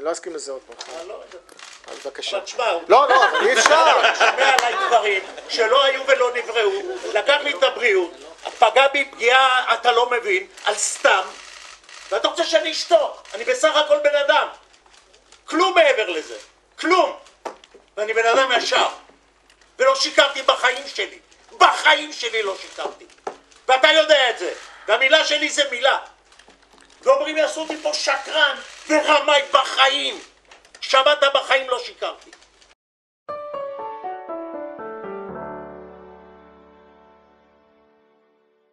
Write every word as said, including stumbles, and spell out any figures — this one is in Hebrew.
אני לא אסכים לזה עוד פעם. לא, אז בבקשה. אבל תשמע, לא, לא, אבל אי אפשר. שומע עליי דברים שלא היו ולא נבראו, לקח לי את הבריאות, פגע בי פגיעה, אתה לא מבין, על סתם, ואתה רוצה שאני אשתוק. אני בסך הכל בן אדם. כלום מעבר לזה. כלום. ואני בן אדם ישר. ולא שיקרתי בחיים שלי. בחיים שלי לא שיקרתי. ואתה יודע את זה. והמילה שלי זה מילה. ואומרים יעשו אותי פה שקרן ורמאי בחיים. שמעת בחיים לא שיקרתי.